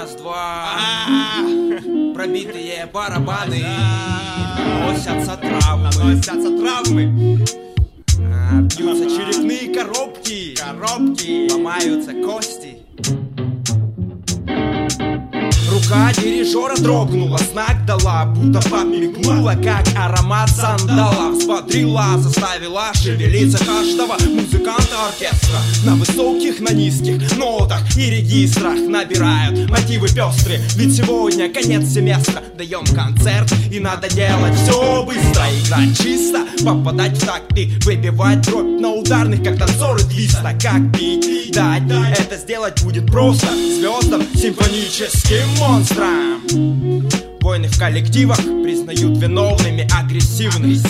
Раз-два, пробитые барабаны, наносятся травмы, бьются черепные коробки, ломаются кости. Рука дирижера дрогнула, знак дала, будто подмигнула, как аромат сандала. Взбодрила, заставила шевелиться каждого музыканта оркестра. На высоких, на низких нотах и регистрах набирают мотивы пестрые. Ведь сегодня конец семестра, даем концерт, и надо делать все быстро. Играть чисто, попадать в такты, выбивать дробь на ударных, как танцоры твиста. Как пить, дать, это сделать будет просто звездам симфоническим монстрам. Войны в коллективах признают виновными агрессивных.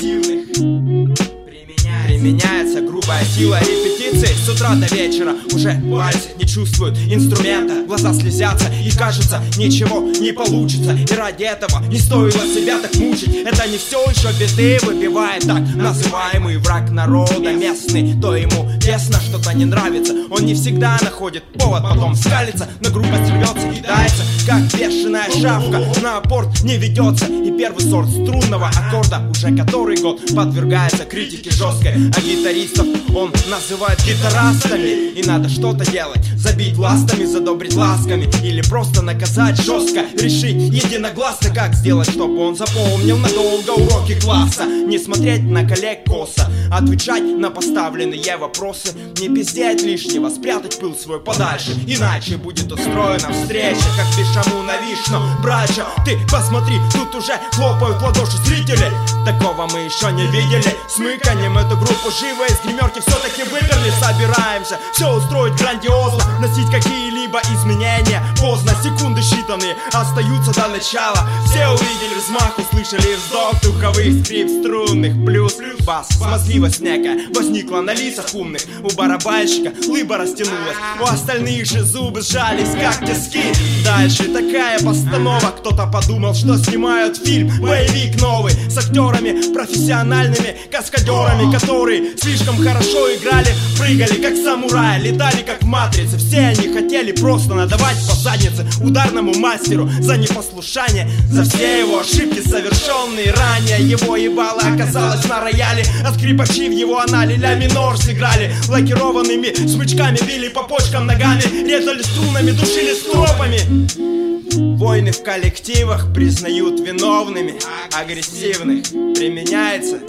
Применяется грубая сила репетиции с утра до вечера. Уже пальцы не чувствуют инструмента, глаза слезятся и кажется, ничего не получится. И ради этого не стоило себя так мучить. Это не все еще беды выбивает так называемый враг народа местный. То ему тесно, что-то не нравится, он не всегда находит повод потом скалится. На грубость рвется, кидается, как бешеная шавка. На апорт не ведется, и первый сорт струнного аккорда уже который год подвергается критике жесткой. А гитаристов он называет гитарастами. И надо что-то делать, забить ластами, задобрить ласками, или просто наказать жестко, решить единогласно, как сделать, чтобы он запомнил надолго уроки класса. Не смотреть на коллег косо, отвечать на поставленные вопросы, не пиздеть лишнего, спрятать пыл свой подальше, иначе будет устроена встреча, как Бешаму на Вишну. Братья, ты посмотри, тут уже хлопают в ладоши зрители. Такого мы еще не видели. Смыканем эту группу живо из гримерки все-таки выперли. Собираемся все устроить грандиозно, носить какие-либо изменения. Поздно, секунды считанные остаются до начала. Все увидели взмах, услышали вздох духовых скрип струнных. Плюс бас, смазливость некая возникла на лицах умных. У барабанщика лыба растянулась, у остальных же зубы сжались, как тиски. Дальше такая постанова, кто-то подумал, что снимают фильм, боевик новый, с актерами профессиональными, каскадерами, которые слишком хорошо играли, прыгали как самураи, летали как в матрице. Все они хотели просто надавать по заднице ударному мастеру за непослушание, за все его ошибки, совершенные ранее. Его ебало оказалось на рояле, а скрипачи в его анале ля минор сыграли. Лакированными смычками били по почкам ногами, резали струнами, душили стропами. Войны в коллективах признают виновными агрессивных. Применяется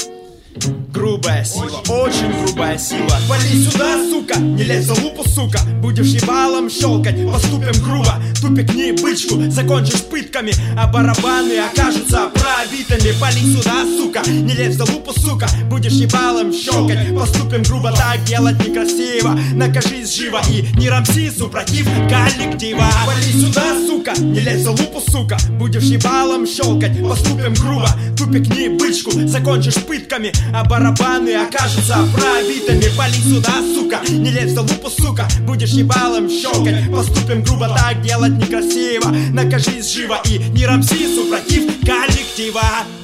грубая сила, очень грубая сила. Вали сюда, сука, не лезь за лупу, сука. Будешь ебалом щелкать, поступим грубо. Тупикни бычку, закончишь пытками, а барабаны окажутся пробитыми. Вали сюда, сука, не лезь за лупу, сука. Будешь ебалом щелкать, поступим грубо. Так делать некрасиво, накажись живо. И не рамси супротив коллектива. Вали сюда, сука, не лезь за лупу, сука. Будешь ебалом щелкать, поступим грубо. Тупикни бычку, закончишь пытками, а барабаны окажутся пробитыми. Вали сюда, сука, не лезь за лупу, сука. Будешь ебалом щелкать, поступим грубо. Так делать некрасиво, накажись живо. И не рамси супротив коллектива.